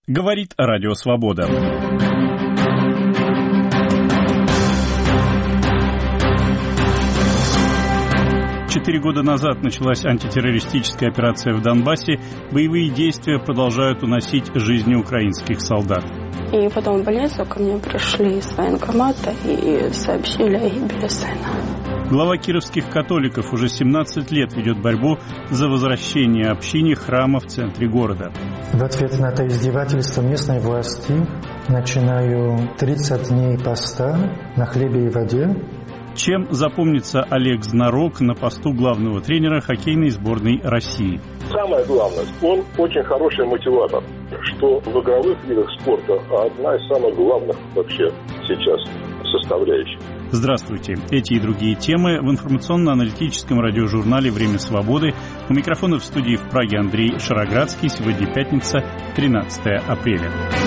Говорит Радио Свобода. Четыре года назад началась антитеррористическая операция в Донбассе. Боевые действия продолжают уносить жизни украинских солдат. И потом в больницу ко мне пришли из военкомата и сообщили о гибели сына. Глава кировских католиков уже 17 лет ведет борьбу за возвращение общине храма в центре города. В ответ на это издевательство местной власти начинаю 30 дней поста на хлебе и воде. Чем запомнится Олег Знарок на посту главного тренера хоккейной сборной России? Самое главное, он очень хороший мотиватор, что в игровых видах спорта одна из самых главных вообще сейчас составляющих. Здравствуйте. Эти и другие темы в информационно-аналитическом радиожурнале «Время свободы». У микрофона в студии в Праге Андрей Шароградский. Сегодня пятница, 13 апреля.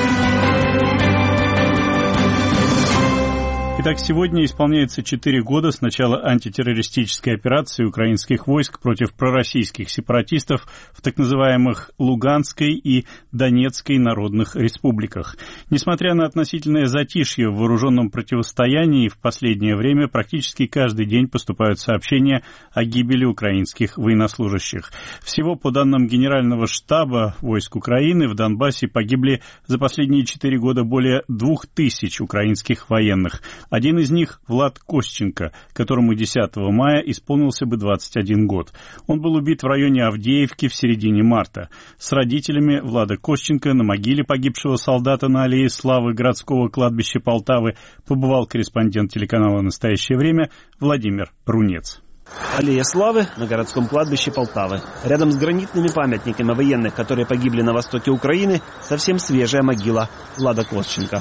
Итак, сегодня исполняется 4 года с начала антитеррористической операции украинских войск против пророссийских сепаратистов в так называемых Луганской и Донецкой народных республиках. Несмотря на относительное затишье в вооруженном противостоянии, в последнее время практически каждый день поступают сообщения о гибели украинских военнослужащих. Всего, по данным Генерального штаба войск Украины, в Донбассе погибли за последние 4 года более 2000 украинских военных. Один из них – Влад Костченко, которому 10 мая исполнился бы 21 год. Он был убит в районе Авдеевки в середине марта. С родителями Влада Костченко на могиле погибшего солдата на аллее Славы городского кладбища Полтавы побывал корреспондент телеканала «Настоящее время» Владимир Рунец. Аллея Славы на городском кладбище Полтавы. Рядом с гранитными памятниками военных, которые погибли на востоке Украины, совсем свежая могила Влада Костченко.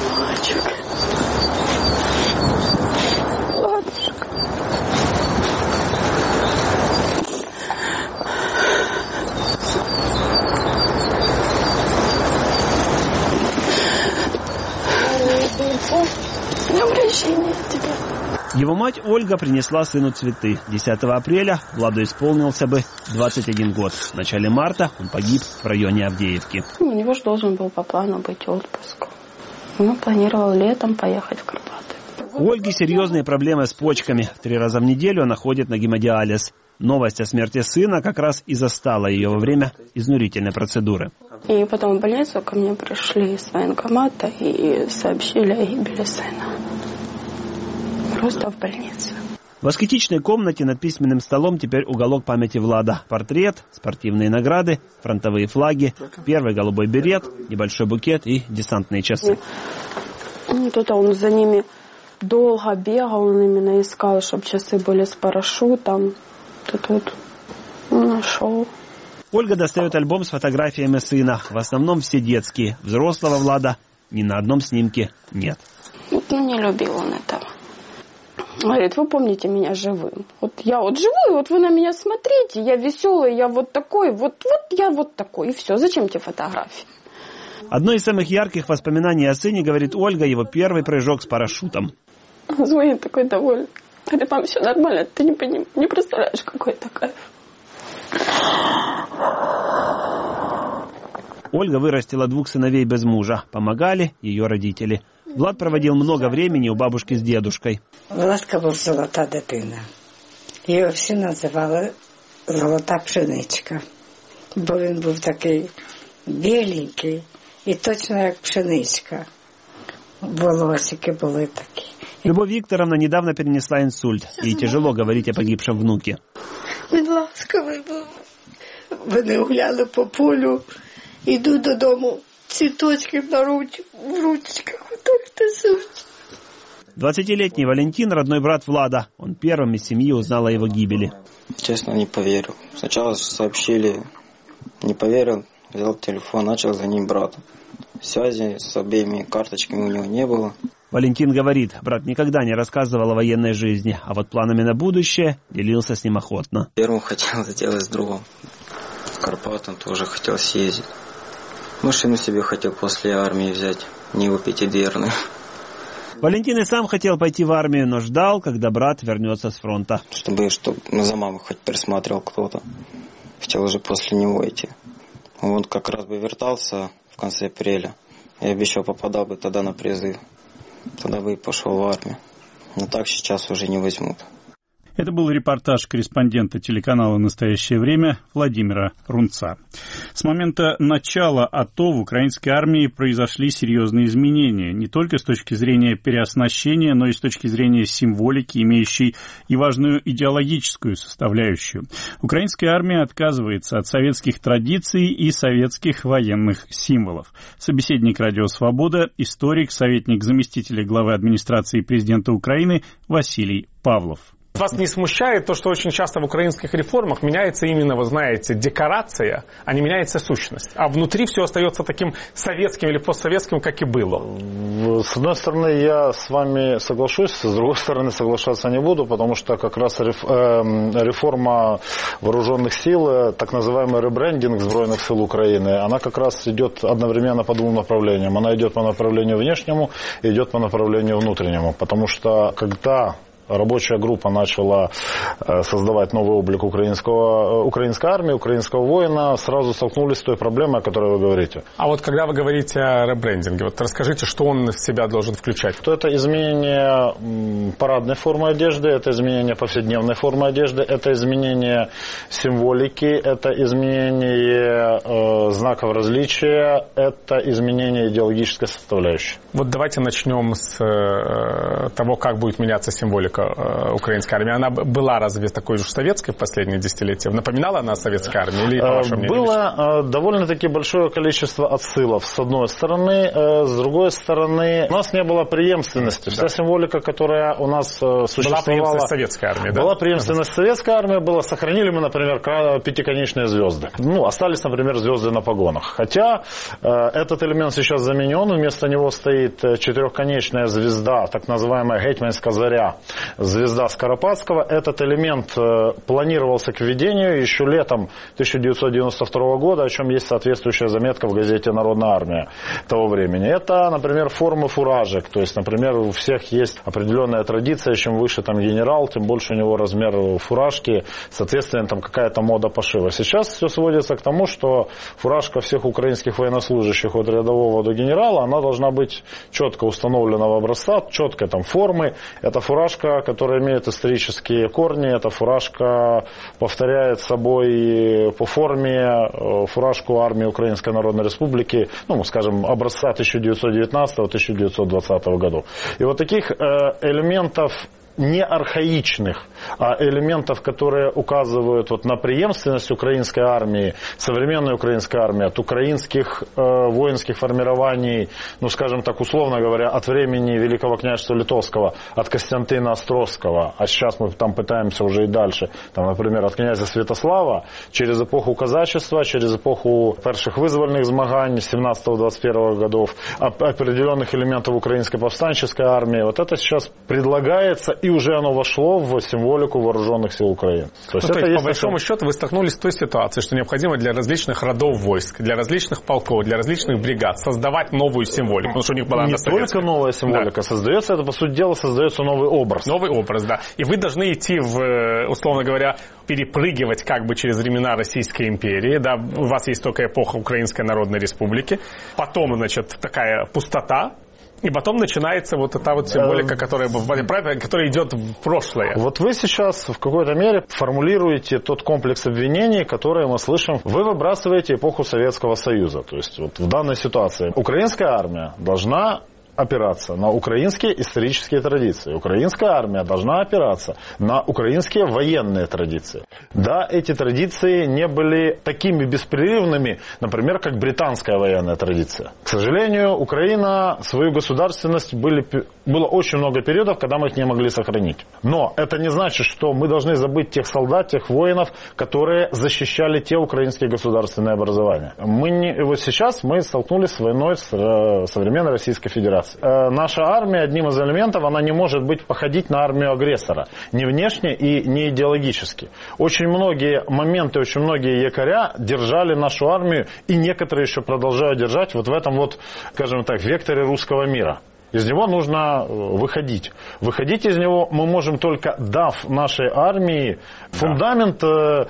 Его мать Ольга принесла сыну цветы. 10 апреля Владу исполнился бы 21 год. В начале марта он погиб в районе Авдеевки. У него же должен был по плану быть отпуск. Он планировал летом поехать в Карпаты. У Ольги серьезные проблемы с почками. 3 раза в неделю она ходит на гемодиализ. Новость о смерти сына как раз и застала ее во время изнурительной процедуры. И потом в больницу ко мне пришли из военкомата и сообщили о гибели сына. Просто в больнице. В аскетичной комнате над письменным столом теперь уголок памяти Влада. Портрет, спортивные награды, фронтовые флаги, первый голубой берет, небольшой букет и десантные часы. Тут он за ними долго бегал, он именно искал, чтобы часы были с парашютом. Тут вот нашел. Ольга достает альбом с фотографиями сына. В основном все детские. Взрослого Влада ни на одном снимке нет. Не любил он этого. Говорит, вы помните меня живым. Вот я вот живой, вот вы на меня смотрите, я веселый, я вот такой, вот я вот такой. И все, зачем тебе фотографии? Одно из самых ярких воспоминаний о сыне, говорит Ольга, его первый прыжок с парашютом. Звонит такой довольный. Говорит, мам, все нормально, ты не представляешь, какой это кайф. Ольга вырастила 2 сыновей без мужа. Помогали ее родители. Влад проводил много времени у бабушки с дедушкой. Владка був золота дитина. Його всі називали золота пшеничка. Бо він був такий біленький і точно як пшеничка. Волосики були такі. Любовь Викторовна недавно перенесла инсульт. Ей тяжело говорить о погибшем внуке. Він ласкавий був. Вони гуляли по полю, йду додому, цвіточки в ручках. 20-летний Валентин – родной брат Влада. Он первым из семьи узнал о его гибели. Честно, не поверил. Сначала сообщили, не поверил, взял телефон, начал звонить брату. Связи с обеими карточками у него не было. Валентин говорит, брат никогда не рассказывал о военной жизни, а вот планами на будущее делился с ним охотно. Первым хотел сделать с другом. В Карпаты тоже хотел съездить. Машину себе хотел после армии взять, Ниву пятидверную. Валентин и сам хотел пойти в армию, но ждал, когда брат вернется с фронта. Чтобы за мамой хоть присматривал кто-то. Хотел уже после него идти. Он как раз бы вертался в в конце апреля. Я обещал, попадал бы тогда на призыв. Тогда бы и пошел в армию. Но так сейчас уже не возьмут. Это был репортаж корреспондента телеканала «Настоящее время» Владимира Рунца. С момента начала АТО в украинской армии произошли серьезные изменения, не только с точки зрения переоснащения, но и с точки зрения символики, имеющей и важную идеологическую составляющую. Украинская армия отказывается от советских традиций и советских военных символов. Собеседник «Радио Свобода», историк, советник заместителя главы администрации президента Украины Василий Павлов. Вас не смущает то, что очень часто в украинских реформах меняется именно, вы знаете, декорация, а не меняется сущность. А внутри все остается таким советским или постсоветским, как и было. С одной стороны, я с вами соглашусь, с другой стороны, соглашаться не буду, потому что как раз реформа вооруженных сил, так называемый ребрендинг Збройных сил Украины, она как раз идет одновременно по двум направлениям. Она идет по направлению внешнему и идет по направлению внутреннему. Потому что когда рабочая группа начала создавать новый облик украинской армии, украинского воина, сразу столкнулись с той проблемой, о которой вы говорите. А вот когда вы говорите о ребрендинге, вот расскажите, что он в себя должен включать? То это изменение парадной формы одежды, это изменение повседневной формы одежды, это изменение символики, это изменение знаков различия, это изменение идеологической составляющей. Вот давайте начнем с того, как будет меняться символика украинской армии. Она была разве такой же советской в последние десятилетия? Напоминала она о советской армии? Или, по вашему мнению, было довольно-таки большое количество отсылов, с одной стороны. С другой стороны, у нас не было преемственности. Вся символика, которая у нас существовала... Была преемственность советской армии, да? Была преемственность советской армии. Сохранили мы, например, пятиконечные звезды. Остались, например, звезды на погонах. Хотя этот элемент сейчас заменен. Вместо него стоит четырехконечная звезда, так называемая гетьманская заря. Звезда Скоропадского. Этот элемент планировался к введению еще летом 1992 года, о чем есть соответствующая заметка в газете «Народная армия» того времени. Это, например, формы фуражек. То есть, например, у всех есть определенная традиция, чем выше там генерал, тем больше у него размер фуражки, соответственно, там какая-то мода пошива. Сейчас все сводится к тому, что фуражка всех украинских военнослужащих от рядового до генерала, она должна быть четко установленного образца, четкой там формы. Это фуражка, которая имеет исторические корни, эта фуражка повторяет собой по форме фуражку армии Украинской Народной Республики, скажем, образца 1919-1920 годов. И вот таких элементов не архаичных, а элементов, которые указывают на преемственность украинской армии, современной украинской армии, от украинских воинских формирований, скажем так, условно говоря, от времени Великого княжества Литовского, от Костянтина Острозского, а сейчас мы там пытаемся уже и дальше, например, от князя Святослава, через эпоху казачества, через эпоху первых вызвольных змагань 17-21 годов, определенных элементов украинской повстанческой армии. Вот это сейчас предлагается, и уже оно вошло в символику вооруженных сил Украины. То есть по большому счету вы столкнулись с той ситуацией, что необходимо для различных родов войск, для различных полков, для различных бригад создавать новую символику, потому что у них была не только новая символика, создается, это по сути дела создается новый образ. Новый образ, да. И вы должны идти условно говоря, перепрыгивать через времена Российской империи, да, у вас есть только эпоха Украинской Народной Республики, потом, такая пустота, и потом начинается эта символика, которая идет в прошлое. Вот вы сейчас в какой-то мере формулируете тот комплекс обвинений, которые мы слышим. Вы выбрасываете эпоху Советского Союза. То есть в данной ситуации украинская армия должна опираться на украинские исторические традиции. Украинская армия должна опираться на украинские военные традиции. Да, эти традиции не были такими беспрерывными, например, как британская военная традиция. К сожалению, Украина свою государственность было очень много периодов, когда мы их не могли сохранить. Но это не значит, что мы должны забыть тех солдат, тех воинов, которые защищали те украинские государственные образования. Вот сейчас мы столкнулись с войной с современной Российской Федерацией. Наша армия, одним из элементов, она не может походить на армию агрессора. Ни внешне и не идеологически. Очень многие моменты, очень многие якоря держали нашу армию, и некоторые еще продолжают держать в этом скажем так, векторе русского мира. Из него нужно выходить. Выходить из него мы можем только дав нашей армии фундамент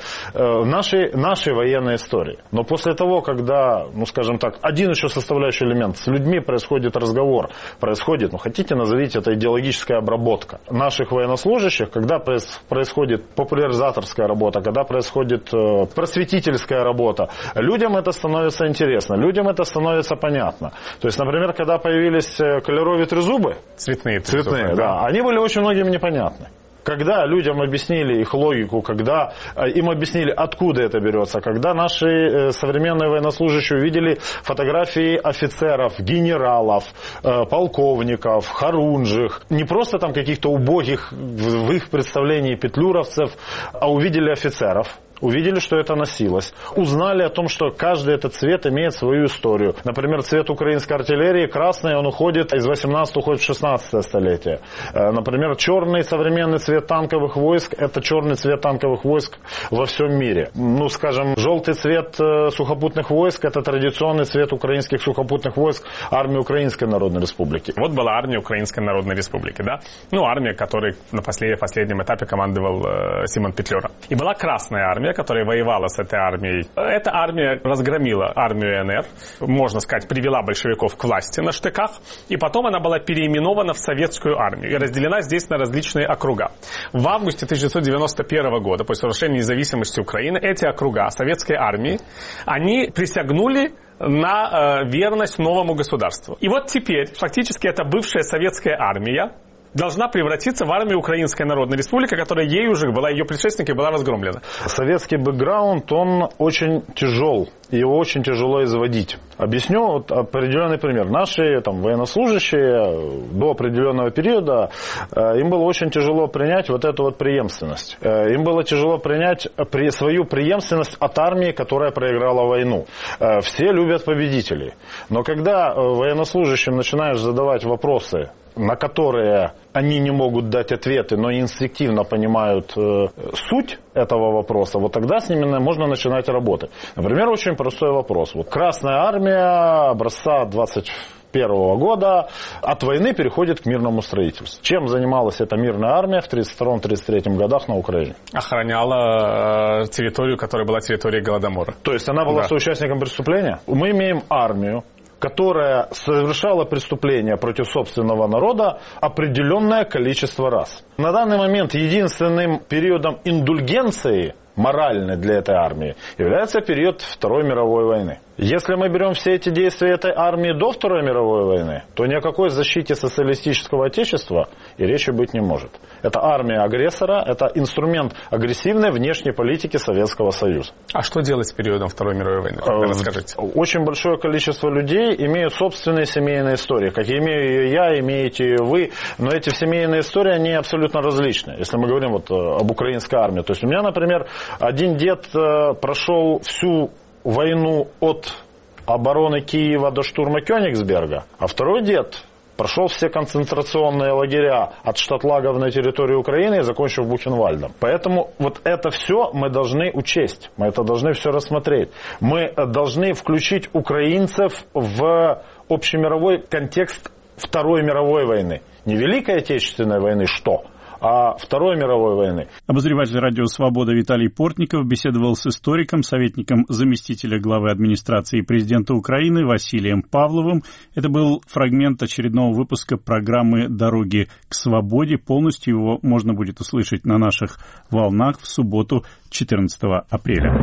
нашей военной истории. Но после того, когда, скажем так, один еще составляющий элемент, с людьми происходит разговор, происходит, хотите назовите это идеологическая обработка наших военнослужащих, когда происходит популяризаторская работа, когда происходит просветительская работа, людям это становится интересно, людям это становится понятно. То есть, например, когда появились кольоровые трезубы, цветные, да, они были очень многим непонятны. Когда людям объяснили их логику, когда им объяснили, откуда это берется, когда наши современные военнослужащие увидели фотографии офицеров, генералов, полковников, хорунжих, не просто там каких-то убогих в их представлении петлюровцев, а увидели офицеров, увидели, что это носилось. Узнали о том, что каждый этот цвет имеет свою историю. Например, цвет украинской артиллерии красный, он уходит из 18 уходит в 16 столетие. Например, черный современный цвет танковых войск, это черный цвет танковых войск во всем мире. Скажем, желтый цвет сухопутных войск, это традиционный цвет украинских сухопутных войск армии Украинской Народной Республики. Вот была армия Украинской Народной Республики, да? Армия, которой на последнем этапе командовал Симон Петлюра. И была Красная армия, которая воевала с этой армией. Эта армия разгромила армию НР, можно сказать, привела большевиков к власти на штыках, и потом она была переименована в Советскую армию и разделена здесь на различные округа. В августе 1991 года, после совершения независимости Украины, эти округа советской армии, они присягнули на верность новому государству. И вот теперь, фактически, это бывшая советская армия должна превратиться в армию Украинской Народной Республики, которая ей уже была, ее предшественникой была разгромлена. Советский бэкграунд, он очень тяжел, его очень тяжело изводить. Объясню определенный пример. Наши военнослужащие до определенного периода, им было очень тяжело принять вот эту преемственность. Им было тяжело принять свою преемственность от армии, которая проиграла войну. Все любят победителей. Но когда военнослужащим начинаешь задавать вопросы, на которые они не могут дать ответы, но инстинктивно понимают суть этого вопроса, вот тогда с ними можно начинать работать. Например, очень простой вопрос. Красная армия образца 21 года от войны переходит к мирному строительству. Чем занималась эта мирная армия в 1932-1933 годах на Украине? Охраняла территорию, которая была территорией Голодомора. То есть она была соучастником преступления? Мы имеем армию, которая совершала преступления против собственного народа определенное количество раз. На данный момент единственным периодом индульгенции моральной для этой армии является период Второй мировой войны. Если мы берем все эти действия этой армии до Второй мировой войны, то ни о какой защите социалистического отечества и речи быть не может. Это армия агрессора, это инструмент агрессивной внешней политики Советского Союза. А что делать с периодом Второй мировой войны? Расскажите. Очень большое количество людей имеют собственные семейные истории. Как имею ее я, имеете ее вы. Но эти семейные истории, они абсолютно различны. Если мы говорим об украинской армии. То есть у меня, например, один дед прошел всю войну от обороны Киева до штурма Кёнигсберга, а второй дед прошел все концентрационные лагеря от штатлагов на территории Украины и закончил Бухенвальдом. Поэтому вот это все мы должны учесть, мы это должны все рассмотреть. Мы должны включить украинцев в общемировой контекст Второй мировой войны. Не Великой Отечественной войны, а Второй мировой войны. Обозреватель радио «Свобода» Виталий Портников беседовал с историком, советником заместителя главы администрации президента Украины Василием Павловым. Это был фрагмент очередного выпуска программы «Дороги к свободе». Полностью его можно будет услышать на наших волнах в субботу, 14 апреля.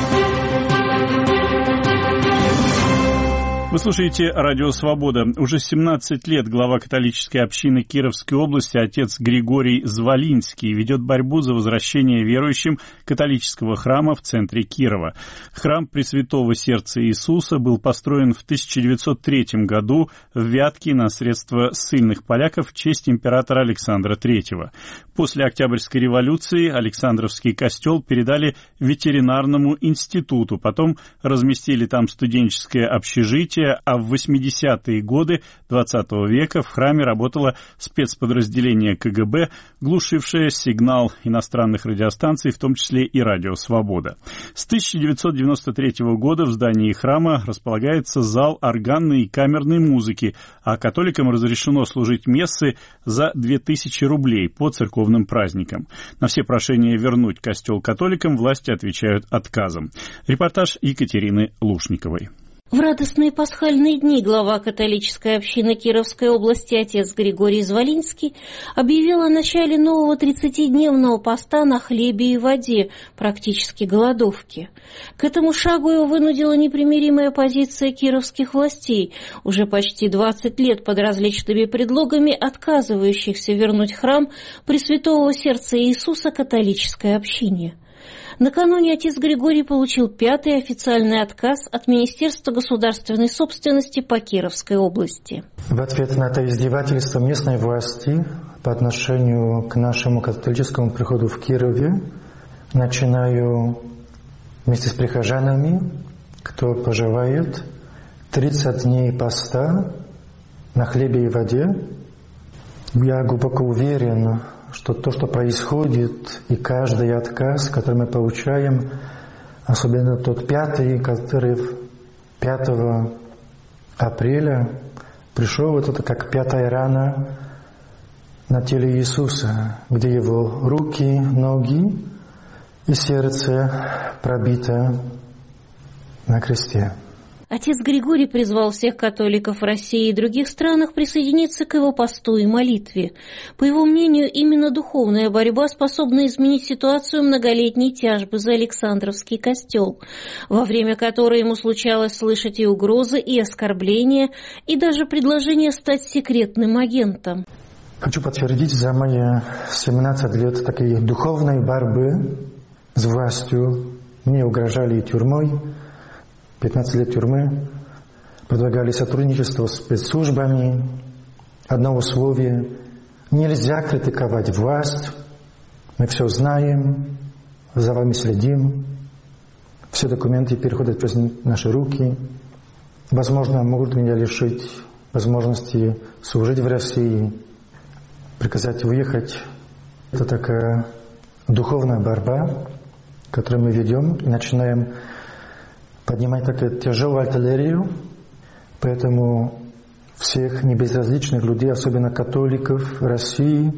Вы слушаете радио «Свобода». Уже 17 лет глава католической общины Кировской области отец Григорий Звалинский ведет борьбу за возвращение верующим католического храма в центре Кирова. Храм Пресвятого Сердца Иисуса был построен в 1903 году в Вятке на средства ссыльных поляков в честь императора Александра III. После Октябрьской революции Александровский костел передали ветеринарному институту, потом разместили там студенческое общежитие, события, а в 80-е годы XX века в храме работало спецподразделение КГБ, глушившее сигнал иностранных радиостанций, в том числе и «Радио Свобода». С 1993 года в здании храма располагается зал органной и камерной музыки, а католикам разрешено служить мессы за 2000 рублей по церковным праздникам. На все прошения вернуть костел католикам власти отвечают отказом. Репортаж Екатерины Лушниковой. В радостные пасхальные дни глава католической общины Кировской области отец Григорий Звалинский объявил о начале нового 30-дневного поста на хлебе и воде, практически голодовки. К этому шагу его вынудила непримиримая позиция кировских властей, уже почти 20 лет под различными предлогами отказывающихся вернуть храм Пресвятого Сердца Иисуса католической общине. Накануне отец Григорий получил 5-й официальный отказ от Министерства государственной собственности по Кировской области. В ответ на это издевательство местной власти по отношению к нашему католическому приходу в Кирове начинаю вместе с прихожанами, кто пожелает, 30 дней поста на хлебе и воде. Я глубоко уверен, что то, что происходит, и каждый отказ, который мы получаем, особенно тот 5-й, который 5 апреля пришел, вот это как 5-я рана на теле Иисуса, где его руки, ноги и сердце пробито на кресте. Отец Григорий призвал всех католиков России и других странах присоединиться к его посту и молитве. По его мнению, именно духовная борьба способна изменить ситуацию многолетней тяжбы за Александровский костел, во время которой ему случалось слышать и угрозы, и оскорбления, и даже предложение стать секретным агентом. Хочу подтвердить за мои 17 лет такой духовной борьбы с властью. Мне угрожали тюрьмой. 15 лет тюрьмы, предлагали сотрудничество с спецслужбами. Одно условие – нельзя критиковать власть. Мы все знаем, за вами следим. Все документы переходят через наши руки. Возможно, могут меня лишить возможности служить в России, приказать уехать. Это такая духовная борьба, которую мы ведем и начинаем поднимать такую тяжелую артиллерию, поэтому всех небезразличных людей, особенно католиков России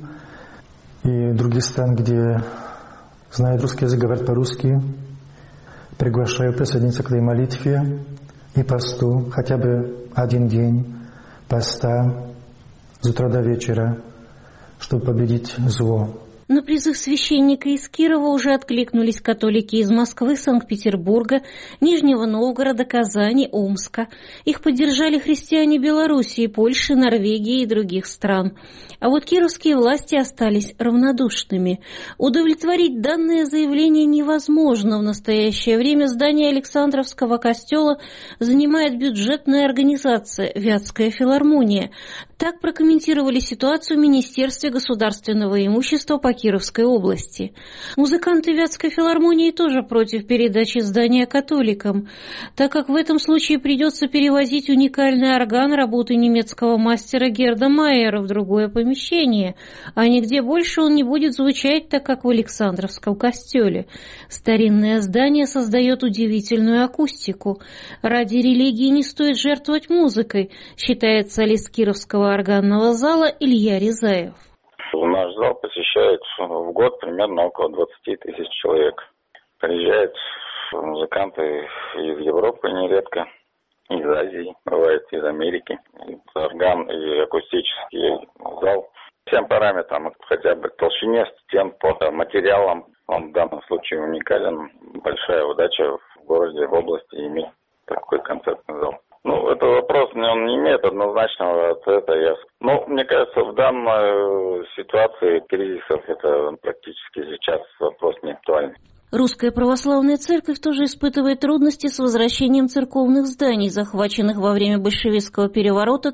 и других стран, где знают русский язык, говорят по-русски, приглашаю присоединиться к этой молитве и посту, хотя бы один день поста с утра до вечера, чтобы победить зло. На призыв священника из Кирова уже откликнулись католики из Москвы, Санкт-Петербурга, Нижнего Новгорода, Казани, Омска. Их поддержали христиане Белоруссии, Польши, Норвегии и других стран. А вот кировские власти остались равнодушными. Удовлетворить данное заявление невозможно. В настоящее время здание Александровского костела занимает бюджетная организация «Вятская филармония». Так прокомментировали ситуацию в Министерстве государственного имущества по Кировской области. Музыканты Вятской филармонии тоже против передачи здания католикам, так как в этом случае придется перевозить уникальный орган работы немецкого мастера Герда Майера в другое помещение, а нигде больше он не будет звучать, так как в Александровском костеле. Старинное здание создает удивительную акустику. Ради религии не стоит жертвовать музыкой, считает солист Кировского органного зала Илья Рязаев. Наш зал посещает в год примерно около 20 тысяч человек. Приезжают музыканты из Европы нередко, из Азии, бывает из Америки. Орган и акустический зал. Всем параметрам, хотя бы толщине стен, по материалам, он в данном случае уникален. Большая удача в городе, в области иметь такой концертный зал. Это вопрос, он не имеет однозначного ответа. Мне кажется, в данной ситуации кризисов это практически сейчас вопрос не актуальный. Русская православная церковь тоже испытывает трудности с возвращением церковных зданий, захваченных во время большевистского переворота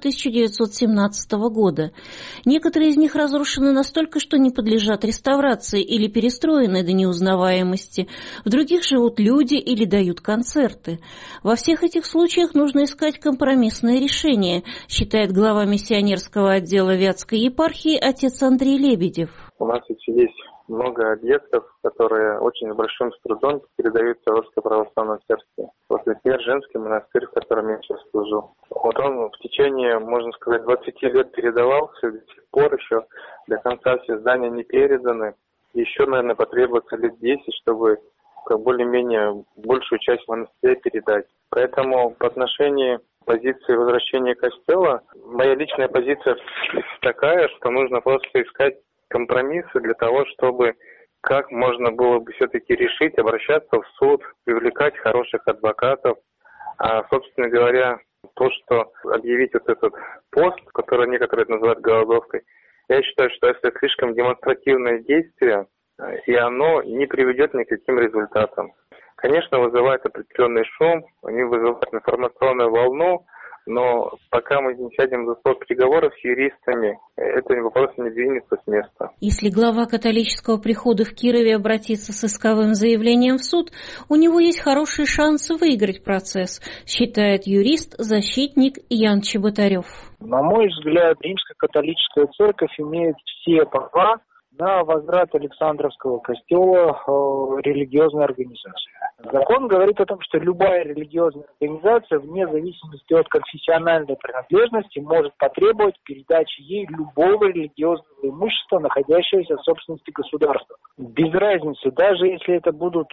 1917 года. Некоторые из них разрушены настолько, что не подлежат реставрации или перестроены до неузнаваемости. В других живут люди или дают концерты. Во всех этих случаях нужно искать компромиссное решение, считает глава миссионерского отдела Вятской епархии отец Андрей Лебедев. У нас ведь есть много объектов, которые очень большим трудом передаются Русской Православной Церкви. Вот, например, женский монастырь, в котором я сейчас служу. Вот он в течение, можно сказать, 20 лет передавался, до сих пор еще до конца все здания не переданы. Еще, наверное, потребуется лет 10, чтобы более-менее большую часть монастыря передать. Поэтому по отношению позиции возвращения костела, моя личная позиция такая, что нужно просто искать компромиссы для того, чтобы как можно было бы все-таки решить, обращаться в суд, привлекать хороших адвокатов. А, собственно говоря, то, что объявить вот этот пост, который некоторые называют голодовкой, я считаю, что это слишком демонстративное действие, и оно не приведет ни к каким результатам. Конечно, вызывает определенный шум, они вызывают информационную волну, но пока мы не сядем за стол переговоров с юристами, этот вопрос не двинется с места. Если глава католического прихода в Кирове обратится с исковым заявлением в суд, у него есть хорошие шансы выиграть процесс, считает юрист-защитник Ян Чеботарев. На мой взгляд, Римская католическая церковь имеет все права на возврат Александровского костела религиозной организации. Закон говорит о том, что любая религиозная организация, вне зависимости от конфессиональной принадлежности, может потребовать передачи ей любого религиозного имущества, находящегося в собственности государства. Без разницы, даже если это будут,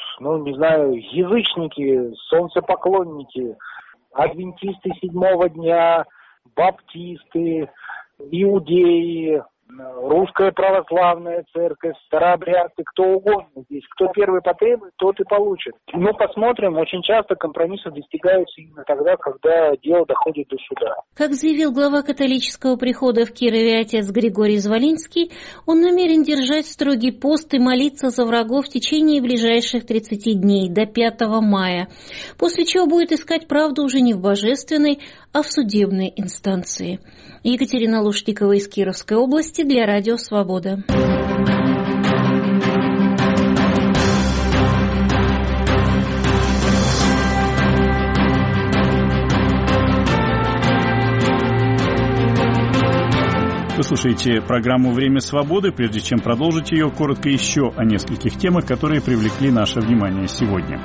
язычники, солнцепоклонники, адвентисты седьмого дня, баптисты, иудеи, Русская православная церковь, старообрядцы, кто угодно здесь. Кто первый потребует, тот и получит. Мы посмотрим, очень часто компромиссы достигаются именно тогда, когда дело доходит до суда. Как заявил глава католического прихода в Кирове отец Григорий Звалинский, он намерен держать строгий пост и молиться за врагов в течение ближайших 30 дней, до 5 мая, после чего будет искать правду уже не в божественной, а в судебной инстанции. Екатерина Лушникова из Кировской области для Радио Свобода. Вы слушаете программу «Время свободы». Прежде чем продолжить ее, коротко еще о нескольких темах, которые привлекли наше внимание сегодня.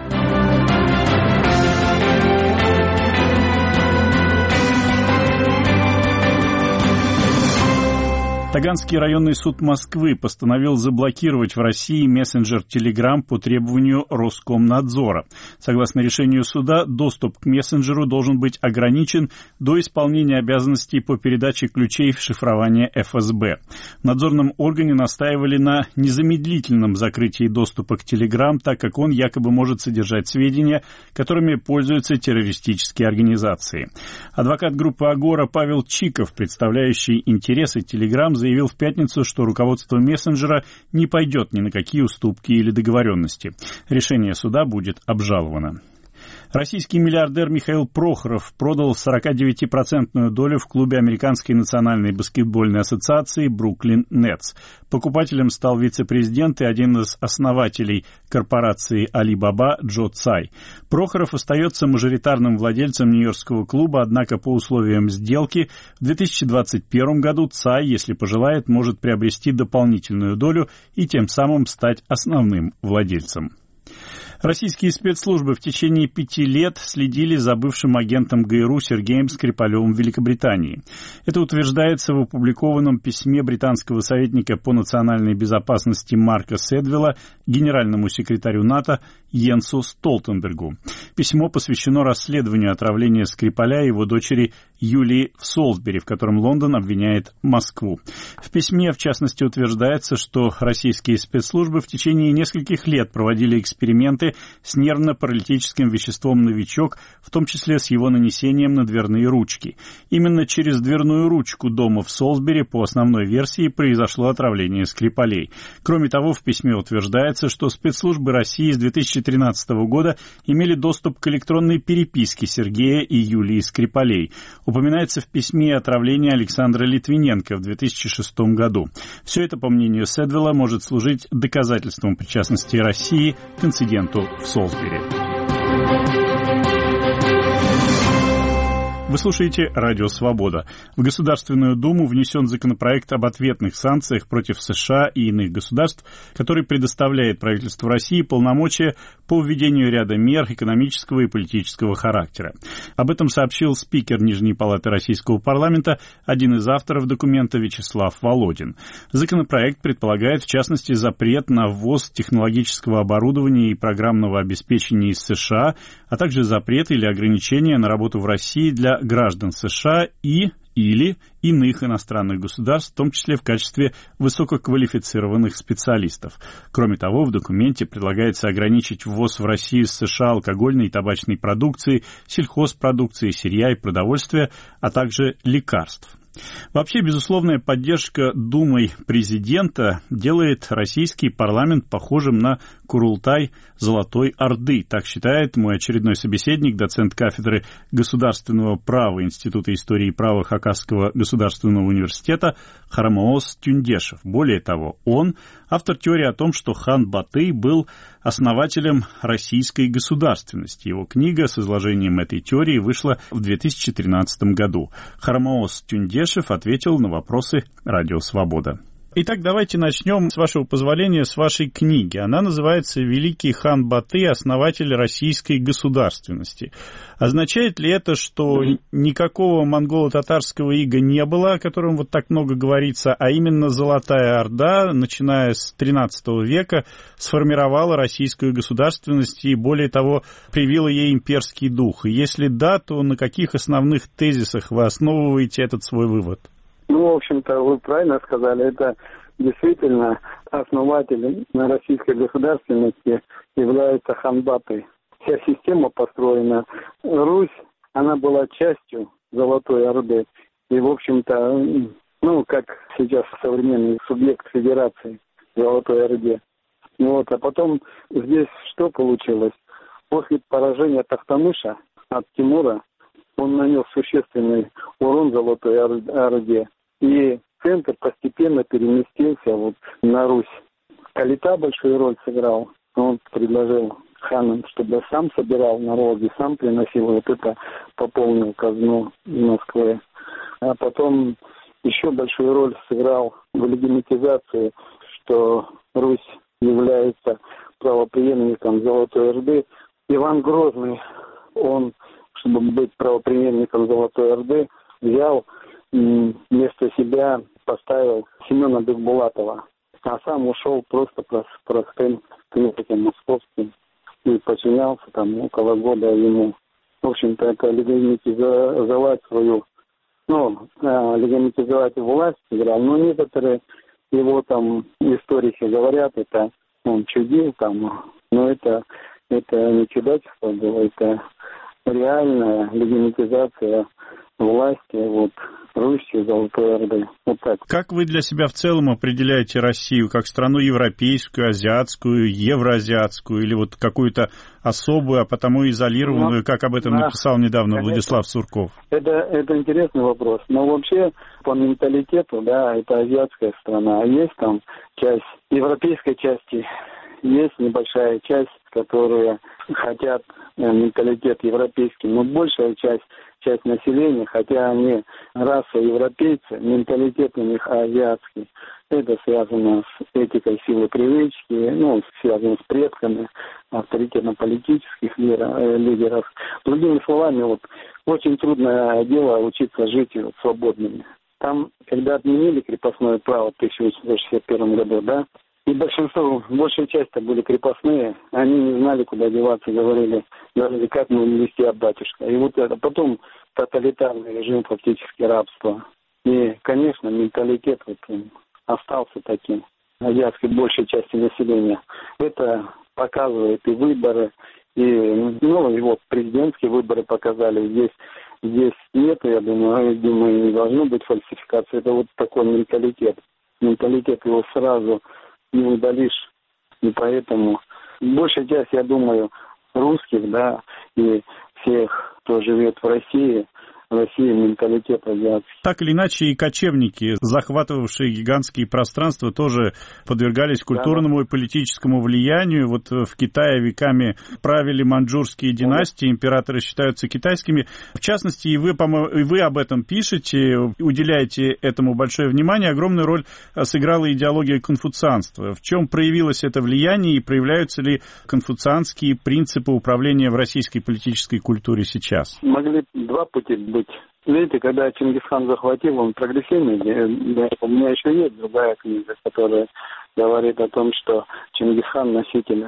Таганский районный суд Москвы постановил заблокировать в России мессенджер Telegram по требованию Роскомнадзора. Согласно решению суда, доступ к мессенджеру должен быть ограничен до исполнения обязанностей по передаче ключей в шифрование ФСБ. В надзорном органе настаивали на незамедлительном закрытии доступа к Telegram, так как он якобы может содержать сведения, которыми пользуются террористические организации. Адвокат группы «Агора» Павел Чиков, представляющий интересы Telegram, заявил в пятницу, что руководство мессенджера не пойдет ни на какие уступки или договоренности. Решение суда будет обжаловано. Российский миллиардер Михаил Прохоров продал 49% долю в клубе Американской национальной баскетбольной ассоциации «Бруклин Нетс». Покупателем стал вице-президент и один из основателей корпорации «Алибаба» Джо Цай. Прохоров остается мажоритарным владельцем нью-йоркского клуба, однако по условиям сделки в 2021 году Цай, если пожелает, может приобрести дополнительную долю и тем самым стать основным владельцем. Российские спецслужбы в течение 5 лет следили за бывшим агентом ГРУ Сергеем Скрипалевым в Великобритании. Это утверждается в опубликованном письме британского советника по национальной безопасности Марка Седвилла генеральному секретарю НАТО Йенсу Столтенбергу. Письмо посвящено расследованию отравления Скрипаля и его дочери Юлии в Солсбери, в котором Лондон обвиняет Москву. В письме, в частности, утверждается, что российские спецслужбы в течение нескольких лет проводили эксперименты с нервно-паралитическим веществом «Новичок», в том числе с его нанесением на дверные ручки. Именно через дверную ручку дома в Солсбери, по основной версии, произошло отравление Скрипалей. Кроме того, в письме утверждается, что спецслужбы России с 2013 года имели доступ к электронной переписке Сергея и Юлии Скрипалей. Упоминается в письме отравление Александра Литвиненко в 2006 году. Все это, по мнению Седвелла, может служить доказательством причастности России к инциденту в Солсбери. Вы слушаете «Радио Свобода». В Государственную Думу внесен законопроект об ответных санкциях против США и иных государств, который предоставляет правительству России полномочия по введению ряда мер экономического и политического характера. Об этом сообщил спикер Нижней палаты Российского парламента, один из авторов документа Вячеслав Володин. Законопроект предполагает, в частности, запрет на ввоз технологического оборудования и программного обеспечения из США, а также запрет или ограничения на работу в России для граждан США или иных иностранных государств, в том числе в качестве высококвалифицированных специалистов. Кроме того, в документе предлагается ограничить ввоз в Россию из США алкогольной и табачной продукции, сельхозпродукции, сырья и продовольствия, а также лекарств. Вообще, безусловная поддержка Думой президента делает российский парламент похожим на Курултай Золотой Орды. Так считает мой очередной собеседник, доцент кафедры государственного права Института истории и права Хакасского государственного университета Харамоос Тюндешев. Более того, он автор теории о том, что хан Батый был основателем российской государственности. Его книга с изложением этой теории вышла в 2013 году. Харамоос Тюндешев ответил на вопросы «Радио Свобода». Итак, давайте начнем, с вашего позволения, с вашей книги. Она называется «Великий хан Батый, основатель российской государственности». Означает ли это, что никакого монголо-татарского ига не было, о котором вот так много говорится, а именно Золотая Орда, начиная с XIII века, сформировала российскую государственность и, более того, привила ей имперский дух? И если да, то на каких основных тезисах вы основываете этот свой вывод? Ну, в общем-то, вы правильно сказали, это действительно основателем российской государственности является хан Батый. Вся система построена. Русь, она была частью Золотой Орды. И, в общем-то, ну, как сейчас современный субъект федерации Золотой Орде. Вот. А потом здесь что получилось? После поражения Тохтамыша от Тимура он нанес существенный урон Золотой Орде. И центр постепенно переместился вот на Русь. Калита большую роль сыграл. Он предложил ханам, чтобы сам собирал народ и сам приносил вот это, пополнил казну Москвы. А потом еще большую роль сыграл в легитимизации, что Русь является правопреемником Золотой Орды. Иван Грозный, он, чтобы быть правопреемником Золотой Орды, взял вместо себя, поставил Семена Бекбулатова, а сам ушел просто простым князем московским и подчинялся там около года ему. В общем-то, это легитимизовать свою, легитимизовать власть играл, но некоторые его там историки говорят, это он чудил там, но это не чудачество было, это реальная легитимизация власти, вот, Руси, Золотой Орды. Вот так. Как вы для себя в целом определяете Россию? Как страну европейскую, азиатскую, евроазиатскую или вот какую-то особую, а потому изолированную, как об этом написал недавно, конечно, Владислав Сурков? Это интересный вопрос. Но вообще по менталитету, да, это азиатская страна. Есть там часть европейской части, есть небольшая часть, которые хотят менталитет европейский, но большая часть населения, хотя они раса европейцы, менталитет у них азиатский. Это связано с этикой силы привычки, связано с предками авторитетно-политических лидеров. Другими словами, вот очень трудное дело учиться жить свободными. Там, когда отменили крепостное право в 1861 году, да, И большинство, большая часть были крепостные, они не знали, куда деваться, говорили, как мы вести от батюшка. И вот это потом тоталитарный режим, фактически рабство. И, конечно, менталитет вот, остался таким, азиатской большей части населения. Это показывает и выборы, и вот президентские выборы показали. Здесь нет, я думаю, не должно быть фальсификации. Это вот такой менталитет. Менталитет его сразу не удалишь. И поэтому большая часть, я думаю, русских, да, и всех, кто живет в России менталитет азиатский. Так или иначе, и кочевники, захватывавшие гигантские пространства, тоже подвергались культурному и политическому влиянию. Вот в Китае веками правили маньчжурские династии, императоры считаются китайскими. В частности, и вы об этом пишете, уделяете этому большое внимание. Огромную роль сыграла идеология конфуцианства. В чем проявилось это влияние и проявляются ли конфуцианские принципы управления в российской политической культуре сейчас? Могли два пути быть. Видите, когда Чингисхан захватил, он прогрессивный. У меня еще есть другая книга, которая говорит о том, что Чингисхан носитель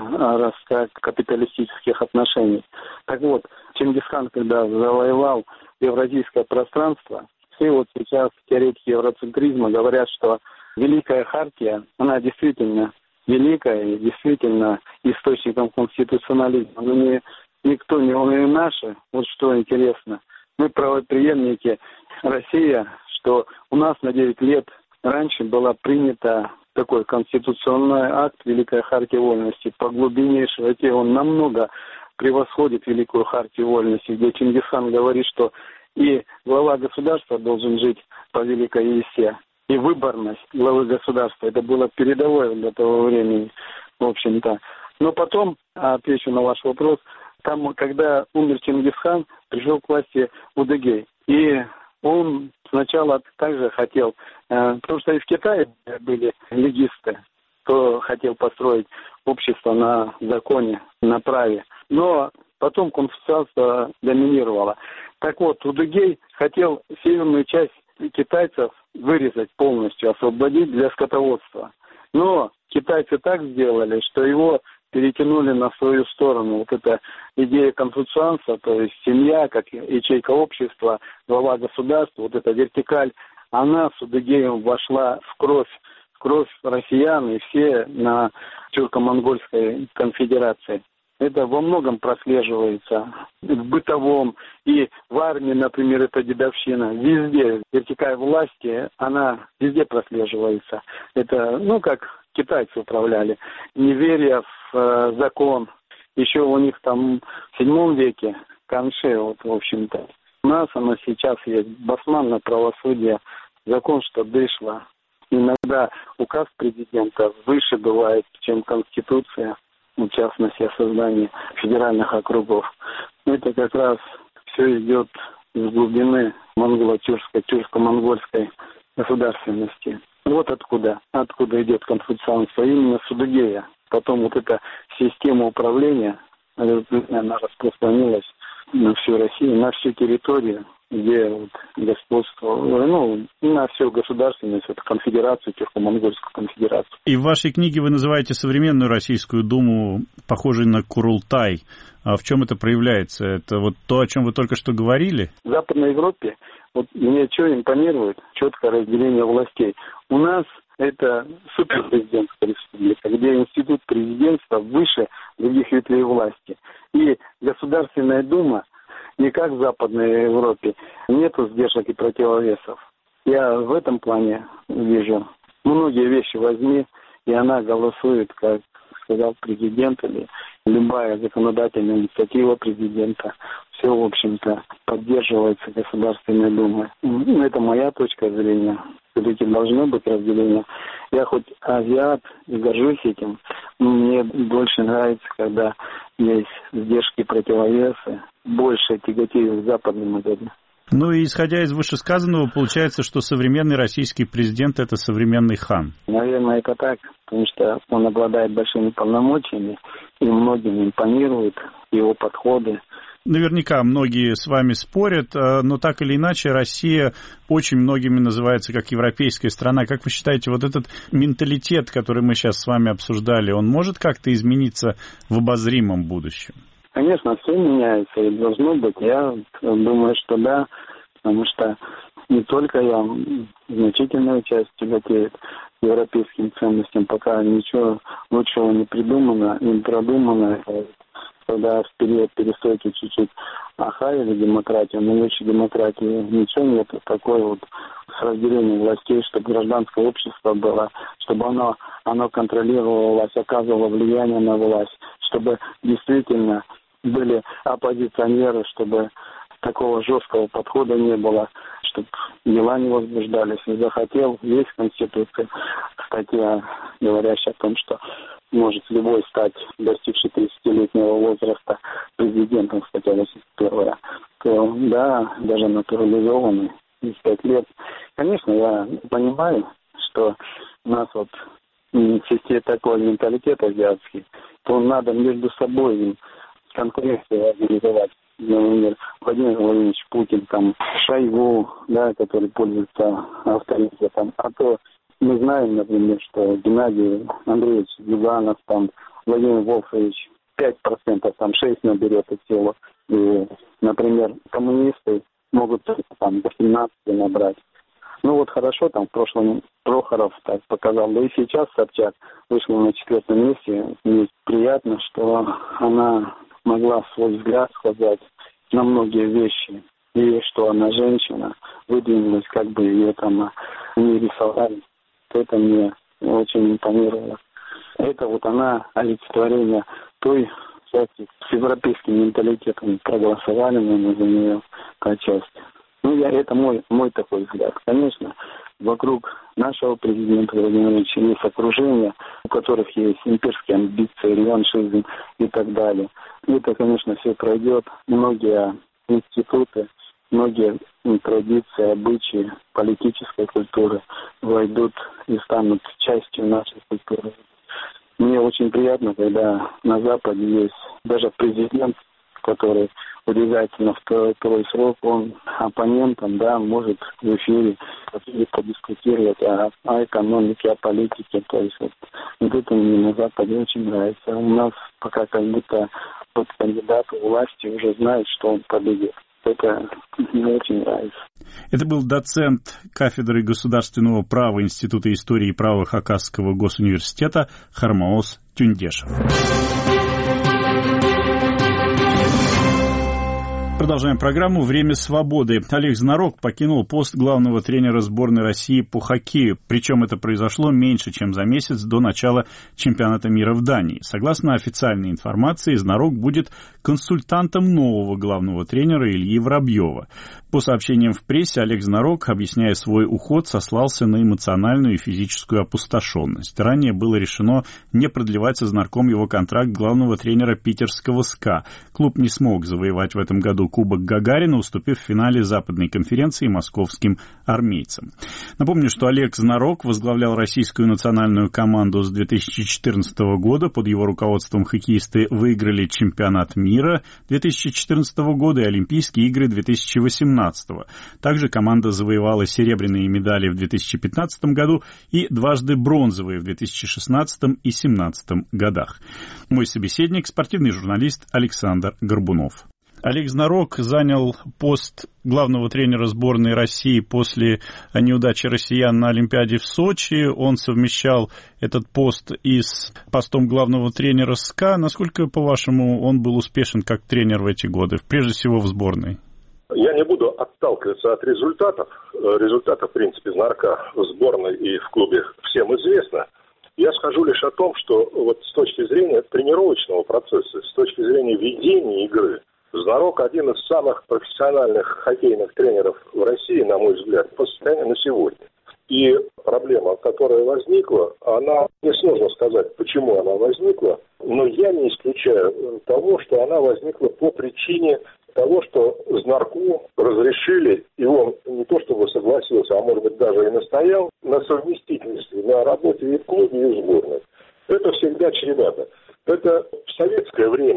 капиталистических отношений. Так вот, Чингисхан, когда завоевал евразийское пространство, все вот сейчас теоретики евроцентризма говорят, что Великая Хартия, она действительно великая и действительно источником конституционализма. Но никто не наши. Вот что интересно. Мы правопреемники Россия, что у нас на 9 лет раньше была принята такой конституционный акт Великая Хартия Вольности. По глубине и широте он намного превосходит Великую Хартию Вольности, где Чингисхан говорит, что и глава государства должен жить по Великой Есе, и выборность главы государства. Это было передовое для того времени, в общем-то. Но потом, отвечу на ваш вопрос, там, когда умер Чингисхан, пришел к власти Удыгей. И он сначала также хотел, потому что и в Китае были легисты, кто хотел построить общество на законе, на праве. Но потом конфуцианство доминировало. Так вот, Удыгей хотел северную часть китайцев вырезать полностью, освободить для скотоводства. Но китайцы так сделали, что его перетянули на свою сторону. Вот эта идея конфуцианства, то есть семья, как ячейка общества, глава государства, вот эта вертикаль, она с Удыгеем вошла в кровь россиян и все на тюрко-монгольской конфедерации. Это во многом прослеживается в бытовом и в армии, например, это дедовщина. Везде вертикаль власти, она везде прослеживается. Это, как китайцы управляли. Неверие в закон. Еще у них там в 7 веке Канше, в общем-то. У нас оно сейчас есть басманное правосудие, закон, что дышло. Иногда указ президента выше бывает, чем Конституция, в частности, о создании федеральных округов. Это как раз все идет из глубины тюрко-монгольской государственности. Вот откуда идет конфуцианство, именно с Удыгея. Потом вот эта система управления, она распространилась на всю Россию, на всю территорию, где господство, на всю государственность, это конфедерацию, тюрко-монгольскую конфедерацию. И в вашей книге вы называете современную Российскую Думу похожей на Курултай. А в чем это проявляется? Это вот то, о чем вы только что говорили? В Западной Европе мне что импонирует? Четкое разделение властей. У нас это суперпрезидентская республика, где институт президентства выше других ветвей власти. И Государственная Дума, не как в Западной Европе, нету сдержек и противовесов. Я в этом плане вижу. Многие вещи возьми, и она голосует, как сказал президент, или любая законодательная инициатива президента. Все, в общем-то, поддерживается Государственной Думой. Это моя точка зрения. Все-таки должно быть разделение. Я хоть азиат и горжусь этим, но мне больше нравится, когда есть сдержки, противовесы, больше тяготеют к западной модели. И исходя из вышесказанного, получается, что современный российский президент – это современный хан. Наверное, это так, потому что он обладает большими полномочиями, и многим импонируют его подходы, Наверняка многие с вами спорят, но так или иначе Россия очень многими называется как европейская страна. Как вы считаете, вот этот менталитет, который мы сейчас с вами обсуждали, он может как-то измениться в обозримом будущем? Конечно, все меняется и должно быть. Я думаю, что да, потому что не только я, значительная часть тяготеет к европейским ценностям, пока ничего лучшего не придумано, не продумано. Когда в период перестройки чуть-чуть охаяли демократию, но лучше демократии ничего нет. Такое вот с разделением властей, чтобы гражданское общество было, чтобы оно контролировало власть, оказывало влияние на власть, чтобы действительно были оппозиционеры, чтобы такого жесткого подхода не было, чтобы дела не возбуждались. Не захотел, есть в Конституции статья, говорящая о том, что может любой стать, достигший 30-летнего возраста, президентом, статья 81, то да, даже натурализованный, 5 лет. Конечно, я понимаю, что у нас вот в системе такой менталитет азиатский, то надо между собой конкуренцию организовать. Например, Владимир Владимирович Путин, там, Шойгу, да, который пользуется авторитетом. А то мы знаем, например, что Геннадий Андреевич Зюганов, там, Владимир Вольфович 5%, там 6% наберет от силы. И, например, коммунисты могут там 18% набрать. Ну вот хорошо, там в прошлом Прохоров так показал, да и сейчас Собчак вышла на 4-м месте. Мне приятно, что она могла свой взгляд сказать на многие вещи. И что она женщина, выдвинулась, как бы ее там не рисовали. Это мне очень импонировало. Это вот она олицетворение той части с европейским менталитетом. Проголосовали мы за нее как часть. Ну, это мой такой взгляд. Конечно, вокруг нашего президента Владимира Владимировича есть окружение, у которых есть имперские амбиции, реваншизм и так далее. И это, конечно, все пройдет. Многие институты, многие традиции, обычаи политической культуры войдут и станут частью нашей культуры. Мне очень приятно, когда на Западе есть даже президент, который выдвигается на второй срок, он оппонентом, да, может в эфире подискутировать о экономике, о политике. То есть вот это мне на Западе очень нравится. У нас пока как будто вот кандидат у власти уже знает, что он победит. Это мне очень нравится. Это был доцент кафедры государственного права Института истории и права Хакасского госуниверситета Хармоос Тюндешев. Продолжаем программу «Время свободы». Олег Знарок покинул пост главного тренера сборной России по хоккею. Причем это произошло меньше, чем за месяц до начала чемпионата мира в Дании. Согласно официальной информации, Знарок будет консультантом нового главного тренера Ильи Воробьева. По сообщениям в прессе, Олег Знарок, объясняя свой уход, сослался на эмоциональную и физическую опустошенность. Ранее было решено не продлевать со Знарком его контракт главного тренера питерского СКА. Клуб не смог завоевать в этом году Кубок Гагарина, уступив в финале западной конференции московским армейцам. Напомню, что Олег Знарок возглавлял российскую национальную команду с 2014 года. Под его руководством хоккеисты выиграли чемпионат мира 2014 года и Олимпийские игры 2018. Также команда завоевала серебряные медали в 2015 году и дважды бронзовые в 2016 и 2017 годах. Мой собеседник – спортивный журналист Александр Горбунов. Олег Знарок занял пост главного тренера сборной России после неудачи россиян на Олимпиаде в Сочи. Он совмещал этот пост и с постом главного тренера СКА. Насколько, по-вашему, он был успешен как тренер в эти годы, прежде всего в сборной? Я не буду отталкиваться от результатов. Результаты, в принципе, Знарка в сборной и в клубе всем известно. Я скажу лишь о том, что вот с точки зрения тренировочного процесса, с точки зрения ведения игры, Знарок один из самых профессиональных хоккейных тренеров в России, на мой взгляд, по состоянию на сегодня. И проблема, которая возникла, она, мне сложно сказать, почему она возникла, но я не исключаю того, что она возникла по причине того, что Знарку разрешили, и он не то чтобы согласился, а может быть даже и настоял, на совместительстве на работе и в клубе, и в сборной. Это всегда чревато. Это в советское время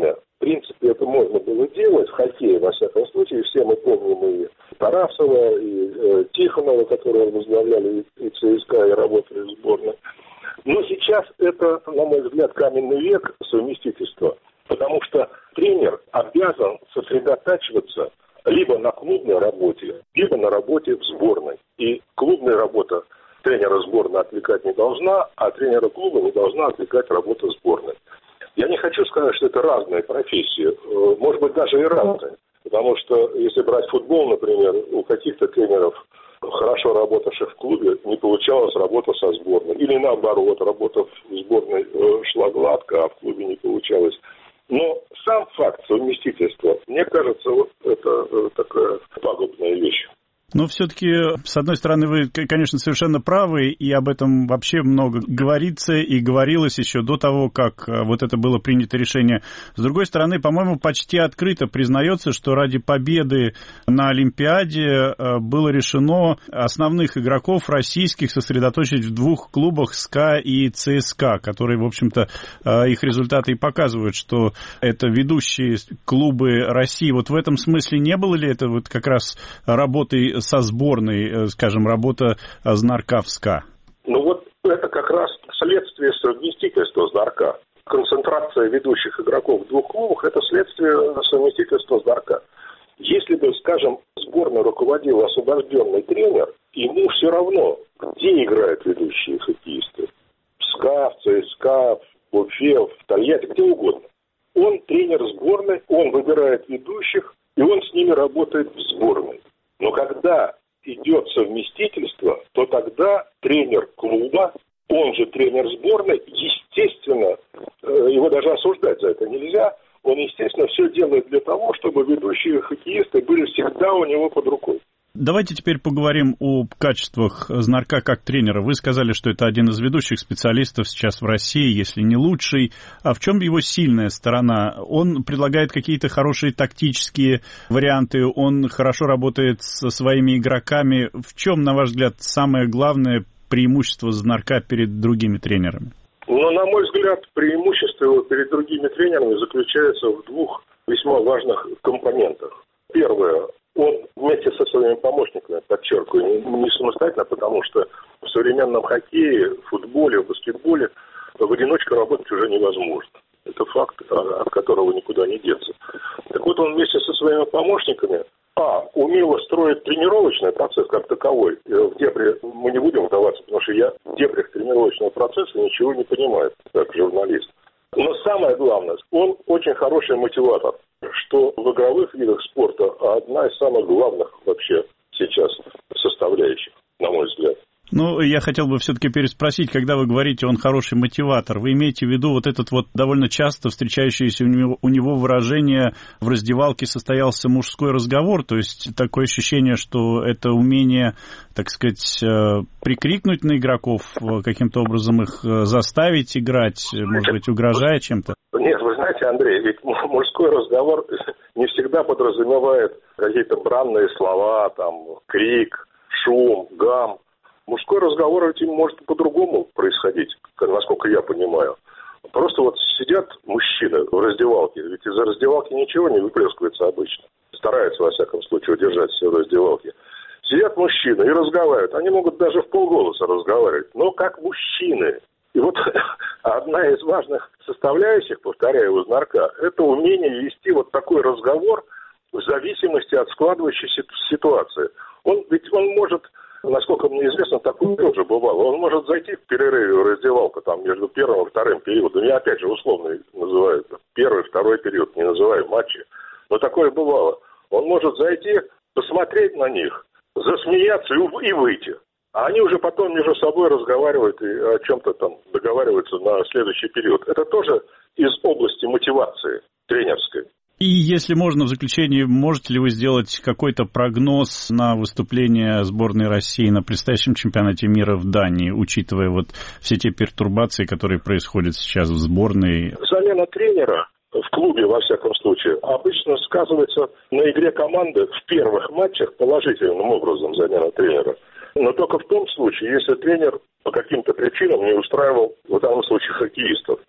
принципе, это можно было делать, в хоккее, во всяком случае. Все мы помним и Тарасова, и Тихонова, которые возглавляли и ЦСКА, и работали в сборной. Но сейчас это, на мой взгляд, каменный век совместительства, потому что тренер обязан сосредотачиваться либо на клубной работе, либо на работе в сборной. И клубная работа тренера сборной отвлекать не должна, а тренера клуба не должна отвлекать работа сборной. Я не хочу сказать, что это разные профессии, может быть, даже и разные. Потому что, если брать футбол, например, у каких-то тренеров, хорошо работавших в клубе, не получалась работа со сборной. Или наоборот, работа в сборной шла гладко, а в клубе не получалось. Но сам факт совместительства, мне кажется, вот это такая пагубная вещь. Но все-таки, с одной стороны, вы, конечно, совершенно правы, и об этом вообще много говорится и говорилось еще до того, как вот это было принято решение. С другой стороны, по-моему, почти открыто признается, что ради победы на Олимпиаде было решено основных игроков российских сосредоточить в двух клубах СКА и ЦСКА, которые, в общем-то, их результаты и показывают, что это ведущие клубы России. Вот в этом смысле не было ли это вот как раз работой со сборной, скажем, работа Знарка в СКА? Ну вот это как раз следствие совместительства Знарка. Концентрация ведущих игроков в двух клубах – это следствие совместительства Знарка. Если бы, скажем, сборной руководил освобожденный тренер, ему все равно, где играют ведущие хоккеисты. В СКА, в ЦСКА, в Уфе, в Тольятти, где угодно. Он тренер сборной, он выбирает ведущих, и он с ними работает в сборной. Но когда идет совместительство, то тогда тренер клуба, он же тренер сборной, естественно, его даже осуждать за это нельзя, он, естественно, все делает для того, чтобы ведущие хоккеисты были всегда у него под рукой. Давайте теперь поговорим о качествах Знарка как тренера. Вы сказали, что это один из ведущих специалистов сейчас в России, если не лучший. А в чем его сильная сторона? Он предлагает какие-то хорошие тактические варианты, он хорошо работает со своими игроками. В чем, на ваш взгляд, самое главное преимущество Знарка перед другими тренерами? Ну, на мой взгляд, преимущество его перед другими тренерами заключается в двух весьма важных компонентах. Первое. Он вместе со своими помощниками, подчеркиваю, не самостоятельно, потому что в современном хоккее, футболе, баскетболе в одиночку работать уже невозможно. Это факт, от которого никуда не деться. Так вот, он вместе со своими помощниками умело строит тренировочный процесс как таковой. В дебри мы не будем вдаваться, потому что я в дебрях тренировочного процесса ничего не понимаю, как журналист. Но самое главное, он очень хороший мотиватор, что в игровых видах спорта одна из самых главных вообще сейчас составляющих, на мой взгляд. Ну, я хотел бы все-таки переспросить, когда вы говорите, он хороший мотиватор, вы имеете в виду вот этот вот довольно часто встречающееся у него выражение «в раздевалке состоялся мужской разговор», то есть такое ощущение, что это умение, так сказать, прикрикнуть на игроков, каким-то образом их заставить играть, может быть, угрожая чем-то? Нет, вы знаете, Андрей, ведь мужской разговор не всегда подразумевает какие-то бранные слова, там, крик, шум, гам. Мужской разговор этим может по-другому происходить, насколько я понимаю. Просто вот сидят мужчины в раздевалке, ведь из-за раздевалки ничего не выплескивается обычно. Стараются, во всяком случае, удержать все в раздевалке. Сидят мужчины и разговаривают. Они могут даже в полголоса разговаривать, но как мужчины. И вот одна из важных составляющих, повторяю, у Знарка, это умение вести вот такой разговор в зависимости от складывающейся ситуации. Он может, насколько мне известно, такое тоже бывало. Он может зайти в перерыве в раздевалку там, между первым и вторым периодом. Я, опять же, условно называю первый, второй период, не называю матчи. Но такое бывало. Он может зайти, посмотреть на них, засмеяться и выйти. А они уже потом между собой разговаривают и о чем-то там договариваются на следующий период. Это тоже из области мотивации тренерской. И если можно, в заключение, можете ли вы сделать какой-то прогноз на выступление сборной России на предстоящем чемпионате мира в Дании, учитывая вот все те пертурбации, которые происходят сейчас в сборной? Замена тренера в клубе, во всяком случае, обычно сказывается на игре команды в первых матчах положительным образом, замена тренера. Но только в том случае, если тренер по каким-то причинам не устраивал, в данном случае, хоккеистов.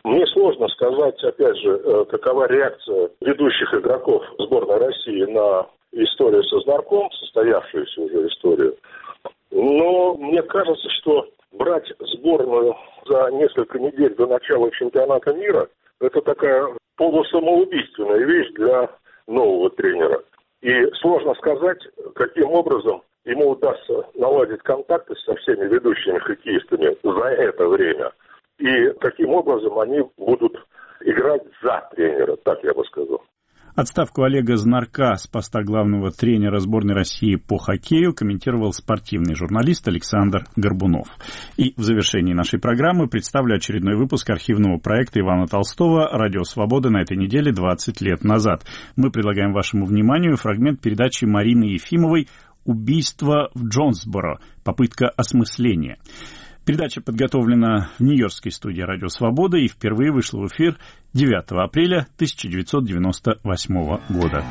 Мне сложно сказать, опять же, какова реакция ведущих игроков сборной России на историю со Знарком, состоявшуюся уже историю. Но мне кажется, что брать сборную за несколько недель до начала чемпионата мира – это такая полусамоубийственная вещь для нового тренера. И сложно сказать, каким образом ему удастся наладить контакты со всеми ведущими хоккеистами за это время. И каким образом они будут играть за тренера, так я бы сказал. Отставку Олега Знарка с поста главного тренера сборной России по хоккею комментировал спортивный журналист Александр Горбунов. И в завершении нашей программы представлю очередной выпуск архивного проекта Ивана Толстого «Радио Свобода» на этой неделе 20 лет назад. Мы предлагаем вашему вниманию фрагмент передачи Марины Ефимовой «Убийство в Джонсборо. Попытка осмысления». Передача подготовлена в нью-йоркской студии «Радио Свобода» и впервые вышла в эфир 9 апреля 1998 года.